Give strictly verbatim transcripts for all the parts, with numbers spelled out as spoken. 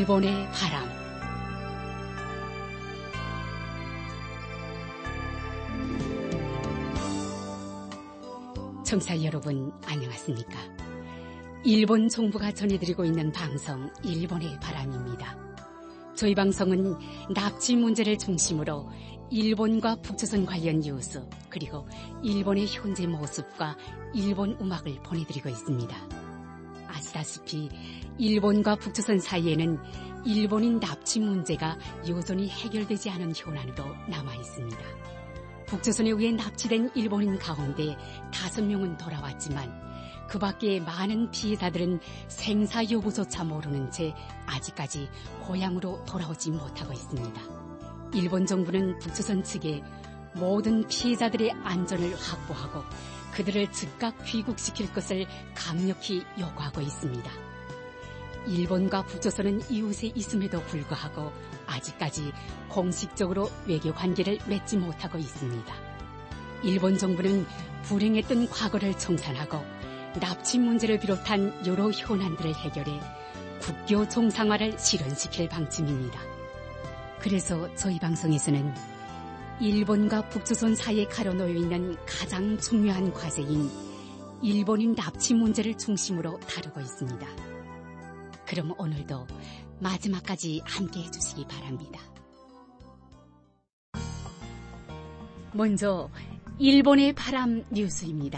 일본의 바람. 청취자 여러분, 안녕하십니까? 일본 정부가 전해드리고 있는 방송 일본의 바람입니다. 저희 방송은 납치 문제를 중심으로 일본과 북조선 관련 뉴스, 그리고 일본의 현재 모습과 일본 음악을 보내드리고 있습니다. 아시다시피 일본과 북조선 사이에는 일본인 납치 문제가 여전히 해결되지 않은 현안으로 남아있습니다. 북조선에 의해 납치된 일본인 가운데 다섯 명은 돌아왔지만 그 밖에 많은 피해자들은 생사 여부조차 모르는 채 아직까지 고향으로 돌아오지 못하고 있습니다. 일본 정부는 북조선 측에 모든 피해자들의 안전을 확보하고 그들을 즉각 귀국시킬 것을 강력히 요구하고 있습니다. 일본과 북조선은 이웃에 있음에도 불구하고 아직까지 공식적으로 외교 관계를 맺지 못하고 있습니다. 일본 정부는 불행했던 과거를 청산하고 납치 문제를 비롯한 여러 현안들을 해결해 국교 정상화를 실현시킬 방침입니다. 그래서 저희 방송에서는 일본과 북조선 사이에 가려놓여 있는 가장 중요한 과제인 일본인 납치 문제를 중심으로 다루고 있습니다. 그럼 오늘도 마지막까지 함께해 주시기 바랍니다. 먼저 일본의 바람 뉴스입니다.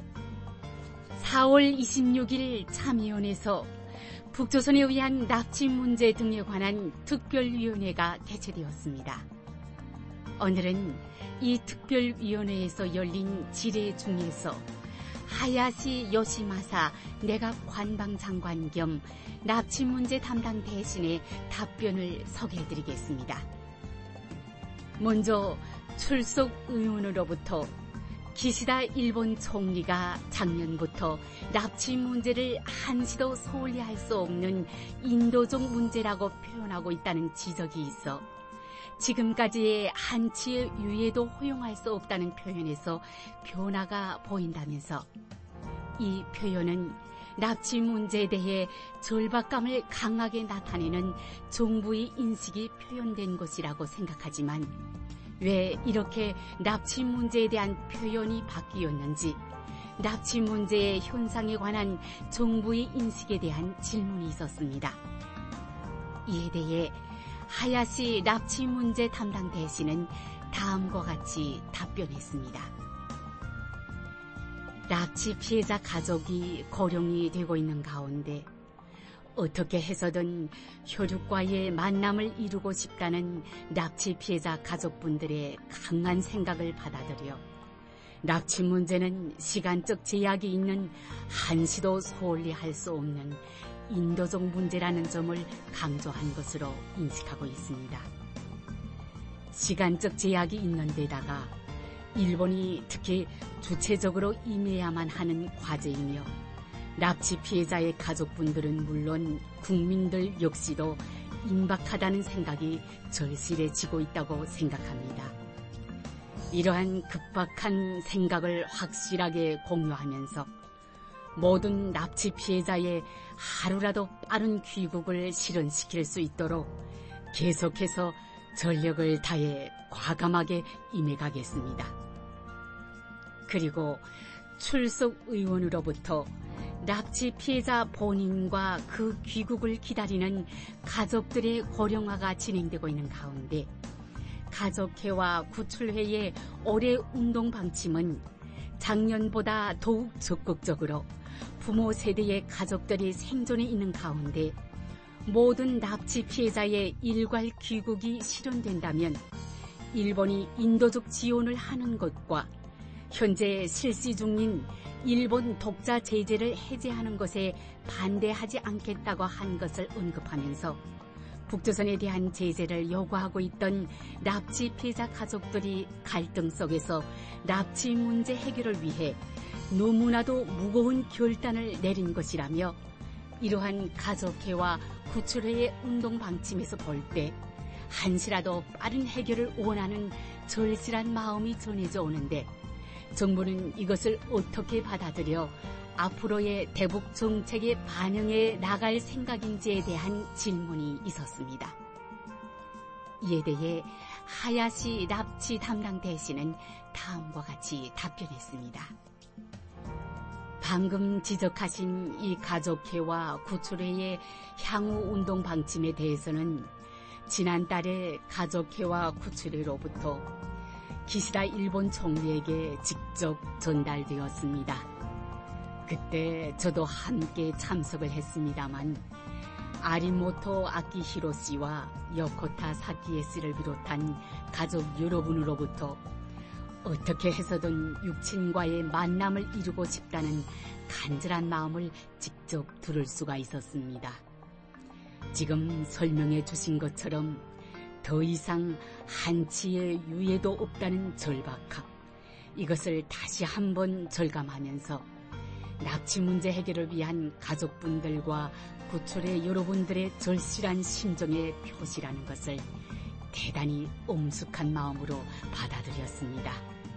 사월 이십육일 참의원에서 북조선에 의한 납치 문제 등에 관한 특별위원회가 개최되었습니다. 오늘은 이 특별위원회에서 열린 질의 중에서 하야시 요시마사 내각 관방장관 겸 납치 문제 담당 대신의 답변을 소개해드리겠습니다. 먼저 출석 의원으로부터 기시다 일본 총리가 작년부터 납치 문제를 한시도 소홀히 할 수 없는 인도적 문제라고 표현하고 있다는 지적이 있어 지금까지의 한치의 유예도 허용할 수 없다는 표현에서 변화가 보인다면서 이 표현은 납치 문제에 대해 절박감을 강하게 나타내는 정부의 인식이 표현된 것이라고 생각하지만 왜 이렇게 납치 문제에 대한 표현이 바뀌었는지 납치 문제의 현상에 관한 정부의 인식에 대한 질문이 있었습니다. 이에 대해 하야시 납치 문제 담당 대신은 다음과 같이 답변했습니다. 납치 피해자 가족이 고령이 되고 있는 가운데 어떻게 해서든 혈육과의 만남을 이루고 싶다는 납치 피해자 가족분들의 강한 생각을 받아들여 납치 문제는 시간적 제약이 있는 한시도 소홀히 할 수 없는 인도적 문제라는 점을 강조한 것으로 인식하고 있습니다. 시간적 제약이 있는 데다가 일본이 특히 주체적으로 임해야만 하는 과제이며 납치 피해자의 가족분들은 물론 국민들 역시도 임박하다는 생각이 절실해지고 있다고 생각합니다. 이러한 급박한 생각을 확실하게 공유하면서 모든 납치 피해자의 하루라도 빠른 귀국을 실현시킬 수 있도록 계속해서 전력을 다해 과감하게 임해가겠습니다. 그리고 출석 의원으로부터 납치 피해자 본인과 그 귀국을 기다리는 가족들의 고령화가 진행되고 있는 가운데 가족회와 구출회의 올해 운동 방침은 작년보다 더욱 적극적으로 부모 세대의 가족들이 생존해 있는 가운데 모든 납치 피해자의 일괄 귀국이 실현된다면 일본이 인도적 지원을 하는 것과 현재 실시 중인 일본 독자 제재를 해제하는 것에 반대하지 않겠다고 한 것을 언급하면서 북조선에 대한 제재를 요구하고 있던 납치 피해자 가족들이 갈등 속에서 납치 문제 해결을 위해 너무나도 무거운 결단을 내린 것이라며 이러한 가족회와 구출회의 운동 방침에서 볼 때 한시라도 빠른 해결을 원하는 절실한 마음이 전해져 오는데 정부는 이것을 어떻게 받아들여 앞으로의 대북 정책에 반영해 나갈 생각인지에 대한 질문이 있었습니다. 이에 대해 하야시 납치 담당 대신은 다음과 같이 답변했습니다. 방금 지적하신 이 가족회와 구출회의 향후 운동 방침에 대해서는 지난달에 가족회와 구출회로부터 기시다 일본 총리에게 직접 전달되었습니다. 그때 저도 함께 참석을 했습니다만 아리모토 아키히로 씨와 요코타 사키에 씨를 비롯한 가족 여러분으로부터 어떻게 해서든 육친과의 만남을 이루고 싶다는 간절한 마음을 직접 들을 수가 있었습니다. 지금 설명해 주신 것처럼 더 이상 한치의 유예도 없다는 절박함, 이것을 다시 한번 절감하면서 납치 문제 해결을 위한 가족분들과 구출의 여러분들의 절실한 심정의 표시라는 것을 대단히 엄숙한 마음으로 받아들였습니다.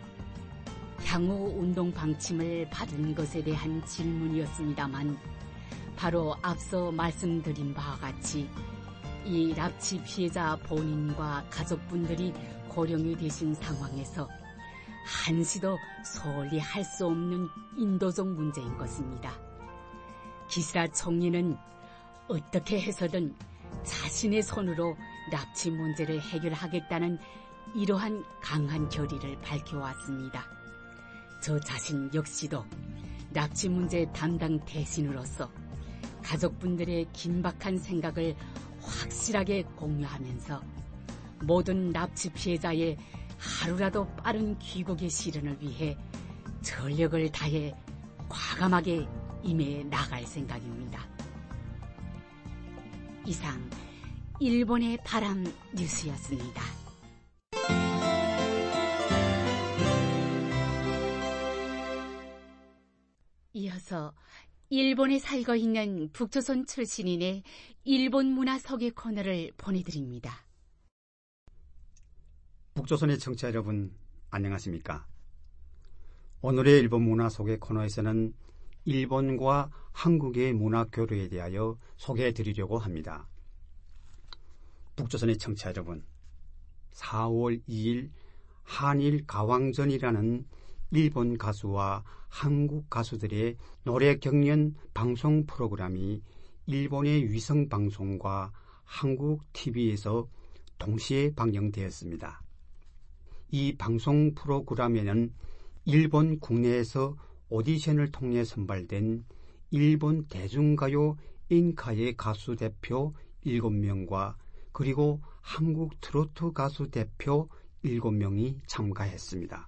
향후 운동 방침을 받은 것에 대한 질문이었습니다만 바로 앞서 말씀드린 바와 같이 이 납치 피해자 본인과 가족분들이 고령이 되신 상황에서 한시도 소홀히 할 수 없는 인도적 문제인 것입니다. 기시다 총리는 어떻게 해서든 자신의 손으로 납치 문제를 해결하겠다는 이러한 강한 결의를 밝혀왔습니다. 저 자신 역시도 납치 문제 담당 대신으로서 가족분들의 긴박한 생각을 확실하게 공유하면서 모든 납치 피해자의 하루라도 빠른 귀국의 실현을 위해 전력을 다해 과감하게 임해 나갈 생각입니다. 이상 일본의 바람 뉴스였습니다. 이어서 일본에 살고 있는 북조선 출신인의 일본 문화 소개 코너를 보내드립니다. 북조선의 청취자 여러분, 안녕하십니까? 오늘의 일본 문화 소개 코너에서는 일본과 한국의 문화 교류에 대하여 소개해 드리려고 합니다. 북조선의 청취자 여러분, 사월 이일 한일 가왕전이라는 일본 가수와 한국 가수들의 노래 경연 방송 프로그램이 일본의 위성방송과 한국 티비에서 동시에 방영되었습니다. 이 방송 프로그램에는 일본 국내에서 오디션을 통해 선발된 일본 대중가요 엔카의 가수 대표 일곱 명과 그리고 한국 트로트 가수 대표 일곱 명이 참가했습니다.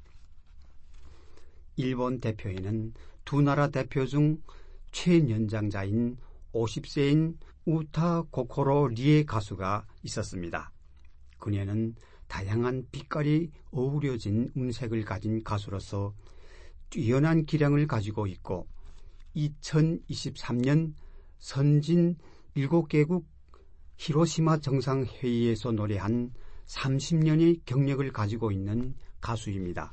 일본 대표에는 두 나라 대표 중 최연장자인 오십 세인 우타 고코로 리에 가수가 있었습니다. 그녀는 다양한 빛깔이 어우러진 음색을 가진 가수로서 뛰어난 기량을 가지고 있고 이천이십삼 년 선진 일곱 개국 히로시마 정상회의에서 노래한 삼십 년의 경력을 가지고 있는 가수입니다.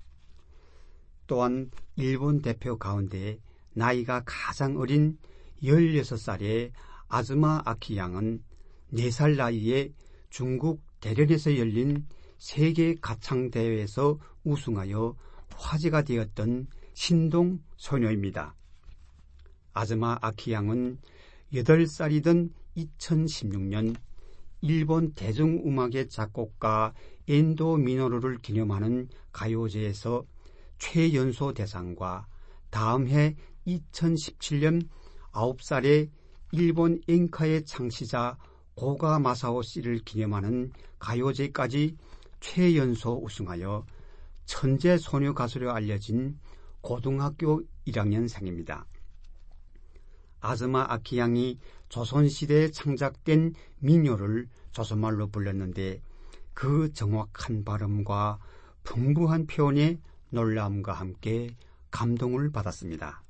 또한 일본 대표 가운데 나이가 가장 어린 열여섯 살의 아즈마 아키 양은 네 살 나이에 중국 대련에서 열린 세계 가창대회에서 우승하여 화제가 되었던 신동 소녀입니다. 아즈마 아키 양은 여덟 살이던 이천십육 년 일본 대중음악의 작곡가 엔도 미노루를 기념하는 가요제에서 최연소 대상과 다음 해 이천십칠 년 아홉 살의 일본 엔카의 창시자 고가 마사오 씨를 기념하는 가요제까지 최연소 우승하여 천재 소녀 가수로 알려진 고등학교 일 학년생입니다. 아즈마 아키 양이 조선시대에 창작된 민요를 조선말로 불렀는데 그 정확한 발음과 풍부한 표현에 놀라움과 함께 감동을 받았습니다.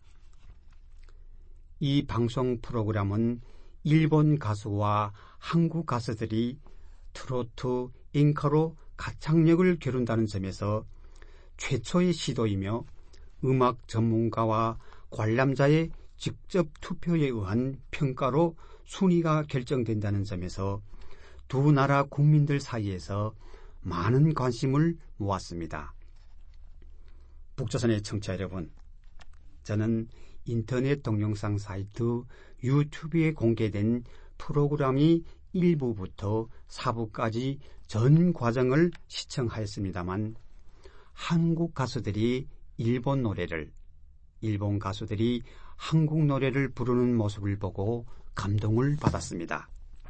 이 방송 프로그램은 일본 가수와 한국 가수들이 트로트, 엔카로 가창력을 겨룬다는 점에서 최초의 시도이며 음악 전문가와 관람자의 직접 투표에 의한 평가로 순위가 결정된다는 점에서 두 나라 국민들 사이에서 많은 관심을 모았습니다. 북조선의 청취자 여러분, 저는 인터넷 동영상 사이트 유튜브에 공개된 프로그램이 일 부부터 사 부까지 전 과정을 시청하였습니다만, 한국 가수들이 일본 노래를, 일본 가수들이 한국 노래를 부르는 모습을 보고 감동을 받았습니다.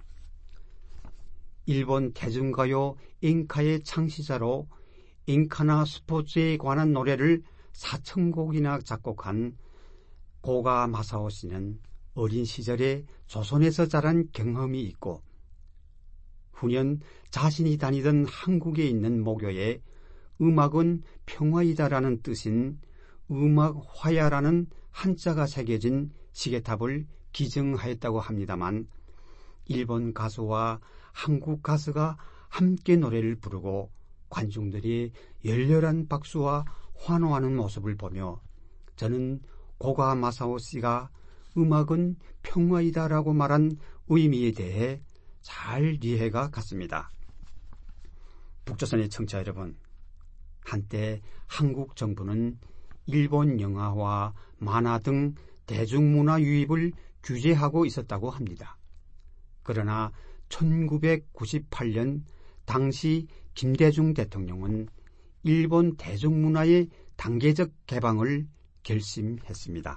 일본 대중가요 엔카의 창시자로 엔카나 스포츠에 관한 노래를 사천 곡이나 작곡한 고가 마사오 씨는 어린 시절에 조선에서 자란 경험이 있고 후년 자신이 다니던 한국에 있는 모교에 음악은 평화이다라는 뜻인 음악화야라는 한자가 새겨진 시계탑을 기증하였다고 합니다만, 일본 가수와 한국 가수가 함께 노래를 부르고 관중들이 열렬한 박수와 환호하는 모습을 보며 저는 고가 마사오 씨가 음악은 평화이다라고 말한 의미에 대해 잘 이해가 갔습니다. 북조선의 청취자 여러분, 한때 한국 정부는 일본 영화와 만화 등 대중문화 유입을 규제하고 있었다고 합니다. 그러나 천구백구십팔 년 당시 김대중 대통령은 일본 대중문화의 단계적 개방을 결심했습니다.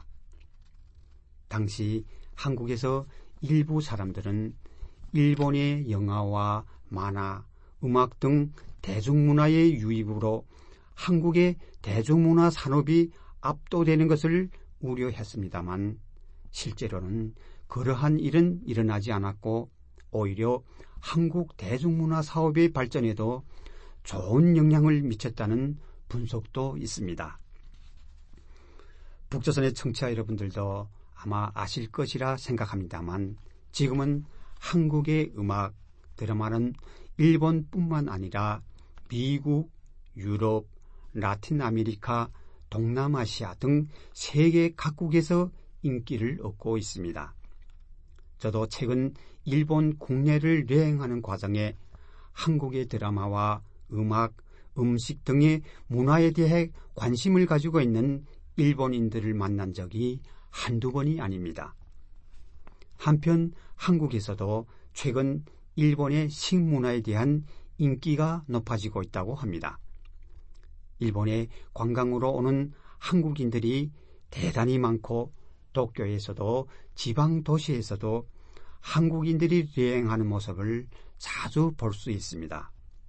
당시 한국에서 일부 사람들은 일본의 영화와 만화, 음악 등 대중문화의 유입으로 한국의 대중문화 산업이 압도되는 것을 우려했습니다만, 실제로는 그러한 일은 일어나지 않았고 오히려 한국 대중문화 사업의 발전에도 좋은 영향을 미쳤다는 분석도 있습니다. 북조선의 청취자 여러분들도 아마 아실 것이라 생각합니다만, 지금은 한국의 음악, 드라마는 일본뿐만 아니라 미국, 유럽, 라틴 아메리카, 동남아시아 등 세계 각국에서 인기를 얻고 있습니다. 저도 최근 일본 국내를 여행하는 과정에 한국의 드라마와 음악, 음식 등의 문화에 대해 관심을 가지고 있는 일본인들을 만난 적이 한두 번이 아닙니다. 한편 한국에서도 최근 일본의 식문화에 대한 인기가 높아지고 있다고 합니다. 일본에 관광으로 오는 한국인들이 대단히 많고 도쿄에서도 지방 도시에서도 한국인들이 여행하는 모습을 자주 볼 수 있습니다.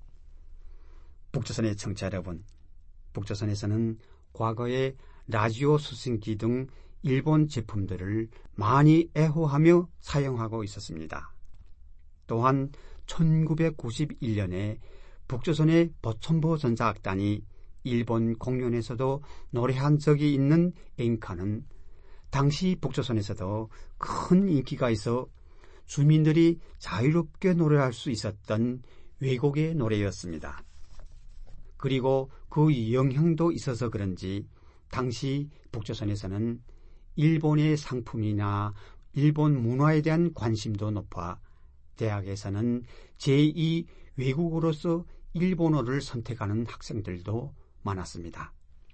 북조선의 청취자 여러분, 북조선에서는 과거에 라디오 수신기 등 일본 제품들을 많이 애호하며 사용하고 있었습니다. 또한 천구백구십일 년에 북조선의 보천보 전자악단이 일본 공연에서도 노래한 적이 있는 엔카는 당시 북조선에서도 큰 인기가 있어 주민들이 자유롭게 노래할 수 있었던 외국의 노래였습니다. 그리고 그 영향도 있어서 그런지 당시 북조선에서는 일본의 상품이나 일본 문화에 대한 관심도 높아 대학에서는 제이 외국어로서 일본어를 선택하는 학생들도 많았습니다.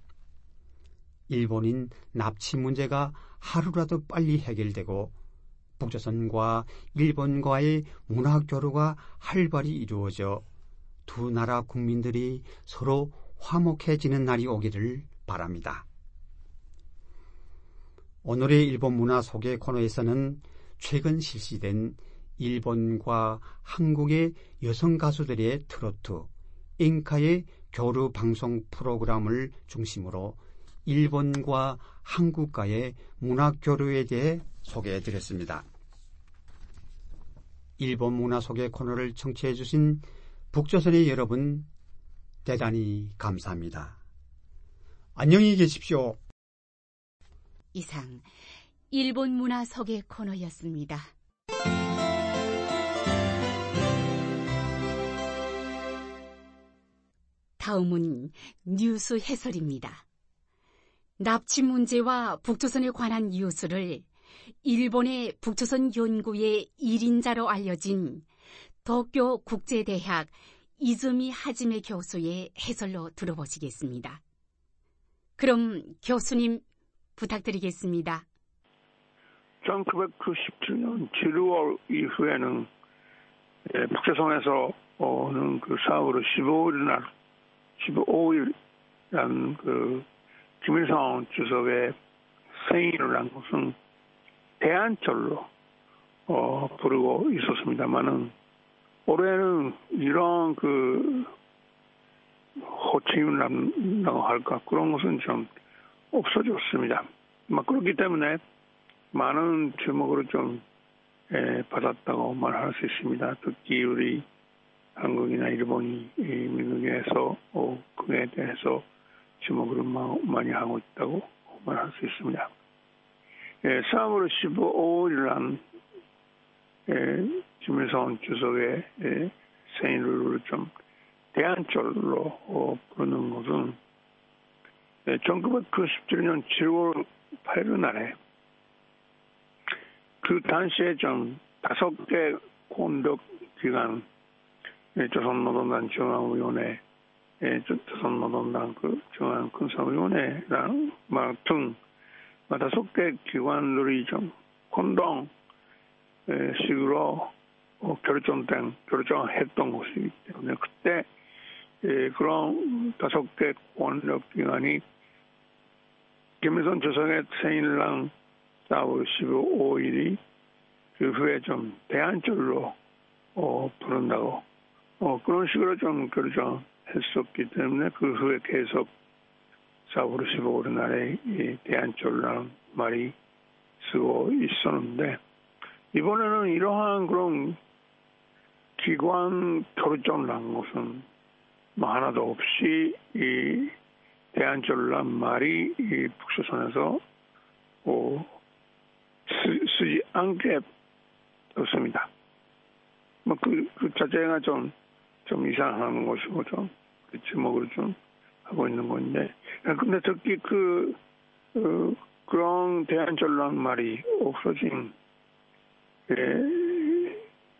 일본인 납치 문제가 하루라도 빨리 해결되고 북조선과 일본과의 문화 교류가 활발히 이루어져 두 나라 국민들이 서로 화목해지는 날이 오기를 바랍니다. 오늘의 일본 문화 소개 코너에서는 최근 실시된 일본과 한국의 여성 가수들의 트로트, 엔카의 교류 방송 프로그램을 중심으로 일본과 한국과의 문화 교류에 대해 소개해드렸습니다. 일본 문화 소개 코너를 청취해 주신 북조선의 여러분, 대단히 감사합니다. 안녕히 계십시오. 이상 일본 문화 소개 코너였습니다. 다음은 뉴스 해설입니다. 납치 문제와 북조선에 관한 뉴스를 일본의 북조선 연구의 일인자로 알려진 도쿄 국제대학 이즈미 하지메 교수의 해설로 들어보시겠습니다. 그럼 교수님 부탁드리겠습니다. 천구백구십칠 년 칠월 이후에는 북조선에서는 그 사월의 십오일 날, 십오일이라는 그 김일성 주석의 생일을 한 것은 대한절로 어, 부르고 있었습니다만은 올해는 이런 그 호칭이라고 할까 그런 것은 좀 없어졌습니다. 막 그렇기 때문에 많은 주목을 좀 에, 받았다고 말할 수 있습니다. 특히 우리 한국이나 일본이 미국에서 어, 그에 대해서 주목을 마, 많이 하고 있다고 말할 수 있습니다. 예, 사월 십오일 날 예, 김일성 주석의 예, 생일을 좀 대한절로 어, 부르는 것은 예, 천구백구십칠 년 칠월 팔일 날에 그 당시에 좀 다섯 개 권력 기관, 예, 조선노동당 중앙위원회, 예, 조선노동당 그 중앙군사위원회랑 등 다섯 개 기관들이 좀 혼동 식으로 어, 결정된, 결정했던 것이기 때문에 그때 예, 그런 다섯 개 권력 기관이 김일성 주석의 생일날 사월 십오일이 그 후에 좀 대한절로 어, 부른다고 어, 그런 식으로 좀 결정했었기 때문에 그 후에 계속 사월 십오일 날에 이 대한절이라는 말이 쓰고 있었는데 이번에는 이러한 그런 기관 결정이라는 것은 뭐 하나도 없이 이 대한절이라는 말이 이 북조선에서 어, 쓰, 쓰지 않게 되었습니다. 뭐 그, 그 자체가 좀, 좀 이상한 것이고 좀 지목을 좀 하고 있는 건데, 근데 특히 그, 그 그런 대한절이라는 말이 없어진 예,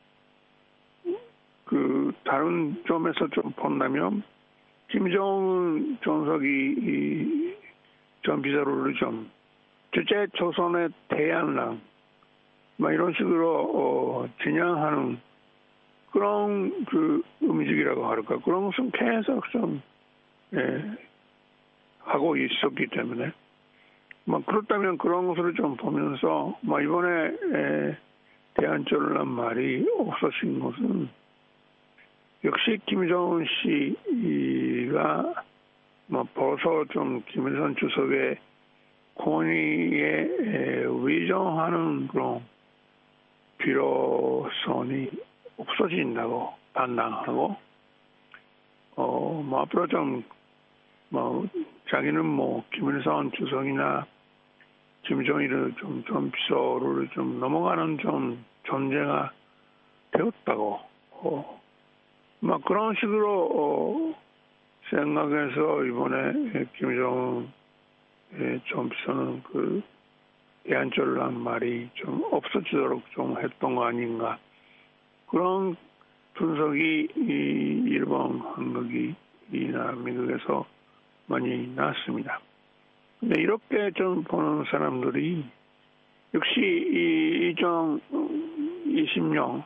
그 다른 점에서 좀 본다면 김정은 정석이 전 비서를 좀 주제 조선의 대한랑 막 이런 식으로 어, 진양하는 그런 그 음식이라고 할까 그런 것은 계속 좀 예, 하고 있었기 때문에 뭐 그렇다면 그런 것을 좀 보면서 뭐 이번에 에, 대한절이라는 말이 없어진 것은 역시 김정은 씨가 뭐 벌써 좀 김일성 주석의 권위에 위정하는 그런 필요성이 없어진다고 판단하고 어 뭐 앞으로 좀 뭐 자기는 뭐 김일성 주석이나 김정일을 좀, 좀 비서를 좀 넘어가는 좀 존재가 되었다고, 어, 막 그런 식으로, 어, 생각해서 이번에 김정은 좀 비서는 그 대한절이라는 말이 좀 없어지도록 좀 했던 거 아닌가. 그런 분석이 이 일본, 한국이나 미국에서 많이 나왔습니다. 근데 이렇게 좀 보는 사람들이 역시 이 이천이십 년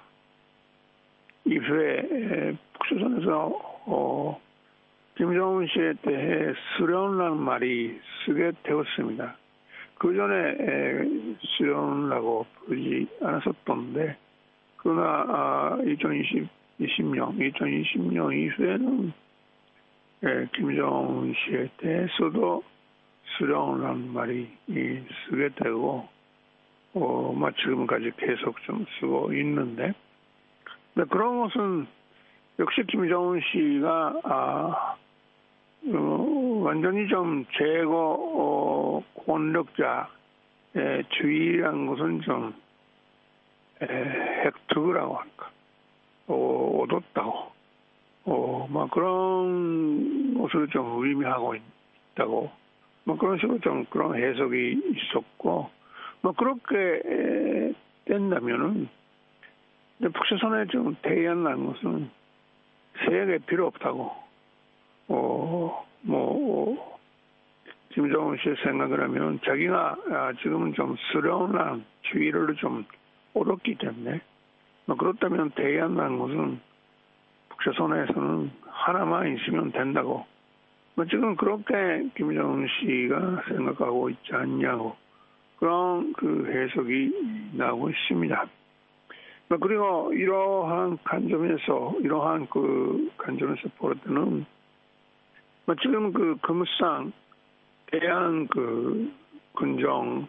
이후에 북조선에서 어, 김정은 씨에 대해 수련이라는 말이 쓰게 되었습니다. 그 전에 수련이라고 부르지 않았었던데 그러나 아, 이천이십 년, 이천이십 년 이후에는 예, 김정은 씨에 대해서도 수령이라는 말이 쓰게 되고, 어, 뭐 지금까지 계속 좀 쓰고 있는데, 근데 그런 것은 역시 김정은 씨가, 아, 어, 완전히 좀 제거, 어, 권력자의 주의라는 것은 좀, 에, 획득이라고 할까, 어, 얻었다고, 어, 막 그런 것을 좀 의미하고 있다고 뭐 그런 식으로 좀 그런 해석이 있었고, 뭐 그렇게 된다면은 북조선에 좀 대의한다는 것은 세력에 필요 없다고, 어, 뭐, 김정은 씨의 생각을 하면 자기가 지금은 좀 스러운 지위를 좀 얻었기 때문에, 뭐 그렇다면 대의한다는 것은 북조선에서는 하나만 있으면 된다고, 뭐 지금 그렇게 김정은 씨가 생각하고 있지 않냐고, 그런 그 해석이 나오고 있습니다. 그리고 이러한 관점에서, 이러한 그 관점에서 볼 때는, 지금 그 금상, 대한 그 군정,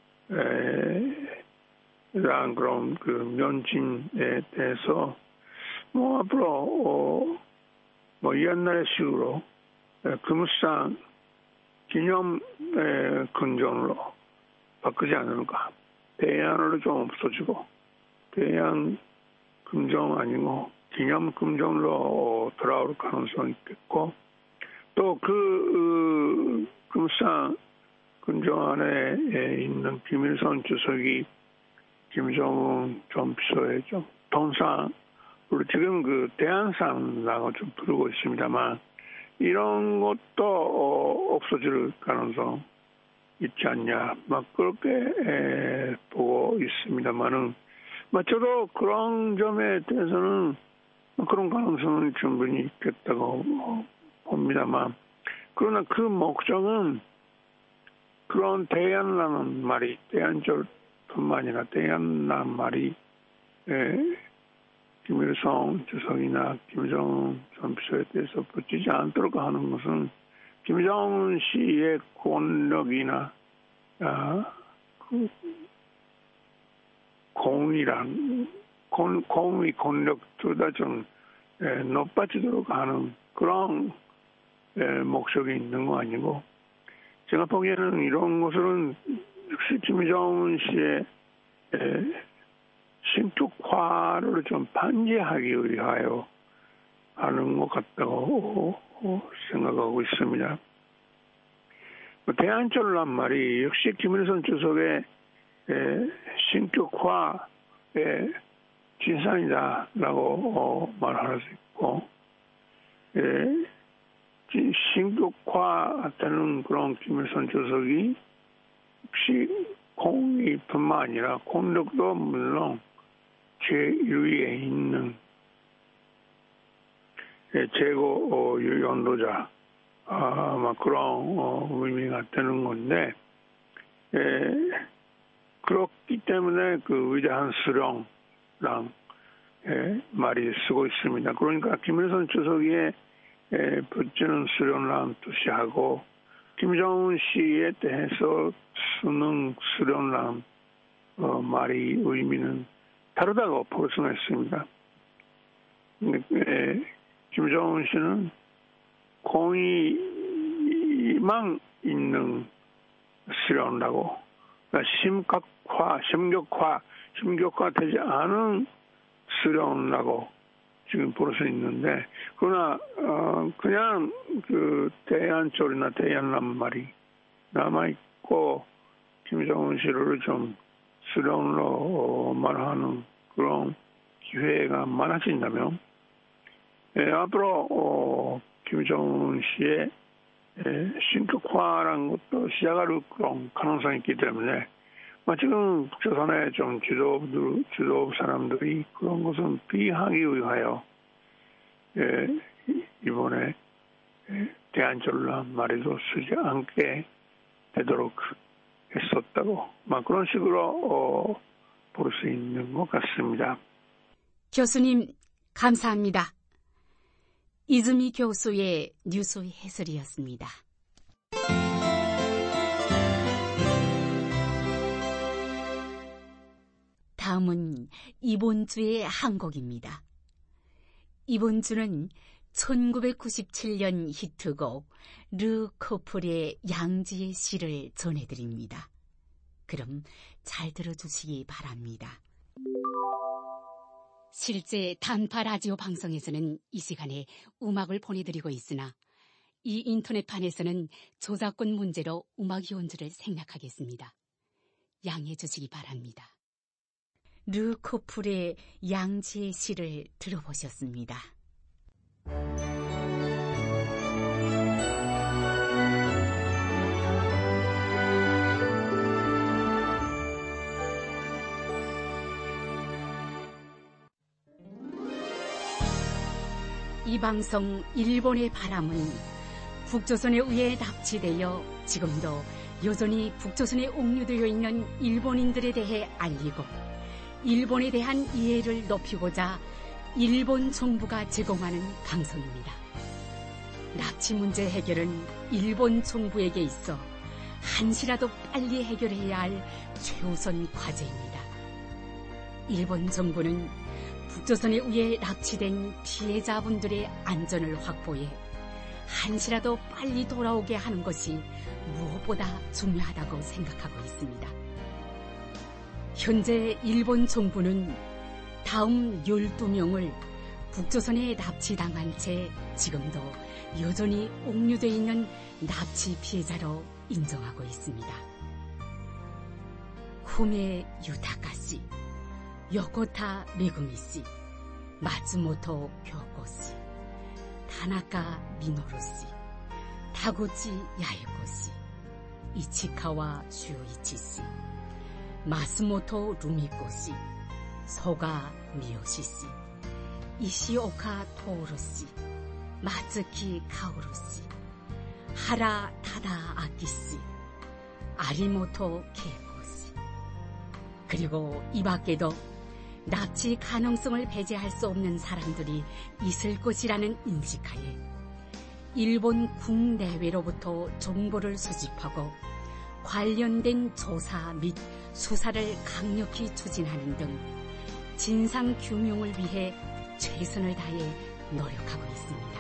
이러한 그런 그 면진에 대해서, 뭐 앞으로, 어, 뭐 옛날의 식으로, 금상 기념 군정으로 바꾸지 않을까. 대안으로 좀 없어지고, 대양 금정 아니고 기념 금정으로 돌아올 가능성이 있겠고, 또 그 금상 금정 안에 있는 김일성 주석이 김정은 전 비서의 좀 동상, 우리 지금 그 대한상이라고 좀 부르고 있습니다만, 이런 것도 없어질 가능성 있지 않냐, 막 그렇게 보고 있습니다만은, 저도 그런 점에 대해서는 그런 가능성은 충분히 있겠다고 봅니다만, 그러나 그 목적은 그런 대안이라는 말이, 대안절뿐만 아니라 대안이라는 말이 김일성 주석이나 김정은 전 비서에 대해서 붙이지 않도록 하는 것은 김정은 씨의 권력이나 아, 그 공이란, 공, 공의 권력 둘 다 좀 높아지도록 하는 그런 에, 목적이 있는 거 아니고, 제가 보기에는 이런 것은 역시 김정은 씨의 에, 신격화를 좀 방지하기 위하여 하는 것 같다고 생각하고 있습니다. 대한절란 말이 역시 김일성 주석의 신격화의 진상이다라고 말할 수 있고, 신격화되는 그런 김일성 주석이 역시 공의뿐만 아니라 권력도 물론 제일 위에 있는 최고 연도자, 아마 그런 의미가 되는 건데, 그렇기 때문에 그 위대한 수령랑 말이 쓰고 있습니다. 그러니까 김일성 주석에 붙이는 수령랑 뜻이하고, 김정은 씨에 대해서 쓰는 수령랑 말이 의미는 다르다고 볼 수가 있습니다. 김정은 씨는 공의만 있는 수령라고, 심각화, 심격화, 심격화되지 않은 수령라고 지금 볼 수 있는데, 그러나 어, 그냥 그 대한절이나 대한란 말이 남아 있고 김정은 씨를 좀 수령으로 말하는 그런 기회가 많아진다면, 예, 앞으로 어, 김정은 씨의 예, 신격화라는 것도 시작할 그런 가능성이 있기 때문에, 지금 북조선의 좀 지도부, 지도부 사람들이 그런 것은 피하기 위하여 예, 이번에 예, 대한절란 말에도 쓰지 않게 되도록 했었다고, 막 그런 식으로 어, 볼 수 있는 것 같습니다. 교수님, 감사합니다. 이즈미 교수의 뉴스 해설이었습니다. 다음은 이번 주의 한 곡입니다. 이번 주는 천구백구십칠 년 히트곡 르 코폴의 양지의 시를 전해드립니다. 그럼 잘 들어주시기 바랍니다. 실제 단파 라디오 방송에서는 이 시간에 음악을 보내드리고 있으나 이 인터넷판에서는 저작권 문제로 음악 연주를 생략하겠습니다. 양해해 주시기 바랍니다. 르 코플의 양지의 시를 들어보셨습니다. 이 방송 일본의 바람은 북조선에 의해 납치되어 지금도 여전히 북조선에 옥류되어 있는 일본인들에 대해 알리고 일본에 대한 이해를 높이고자 일본 정부가 제공하는 방송입니다. 납치 문제 해결은 일본 정부에게 있어 한시라도 빨리 해결해야 할 최우선 과제입니다. 일본 정부는 북조선에 의해 납치된 피해자분들의 안전을 확보해 한시라도 빨리 돌아오게 하는 것이 무엇보다 중요하다고 생각하고 있습니다. 현재 일본 정부는 다음 열두 명을 북조선에 납치당한 채 지금도 여전히 옥류되어 있는 납치 피해자로 인정하고 있습니다. 후메 유타카 씨, 요코타 메구미 씨, 마츠모토 교코 씨, 타나카 미노루 씨, 타구치 야에코 씨, 이치카와 슈이치 씨, 마스모토 루미코 씨, 소가 미요시 씨, 이시오카 토오루 씨, 마츠키 카오루 씨, 하라 타다 아키 씨, 아리모토 케이코 씨, 그리고 이 밖에도 납치 가능성을 배제할 수 없는 사람들이 있을 것이라는 인식하에 일본 국내외로부터 정보를 수집하고 관련된 조사 및 수사를 강력히 추진하는 등 진상규명을 위해 최선을 다해 노력하고 있습니다.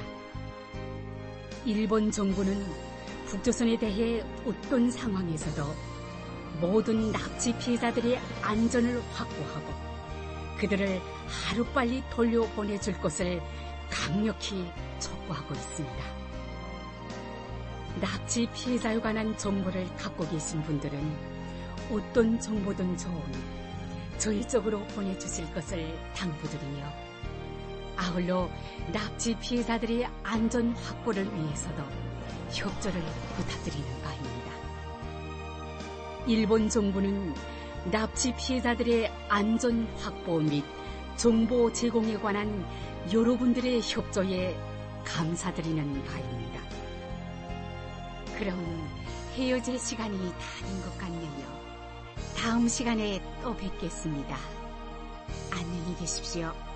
일본 정부는 북조선에 대해 어떤 상황에서도 모든 납치 피해자들의 안전을 확보하고 그들을 하루빨리 돌려보내줄 것을 강력히 촉구하고 있습니다. 납치 피해자에 관한 정보를 갖고 계신 분들은 어떤 정보든 좋으니 저희 쪽으로 보내주실 것을 당부드리며 아울러 납치 피해자들의 안전 확보를 위해서도 협조를 부탁드리는 바입니다. 일본 정부는 납치 피해자들의 안전 확보 및 정보 제공에 관한 여러분들의 협조에 감사드리는 바입니다. 그럼 헤어질 시간이 다 된 것 같네요. 다음 시간에 또 뵙겠습니다. 안녕히 계십시오.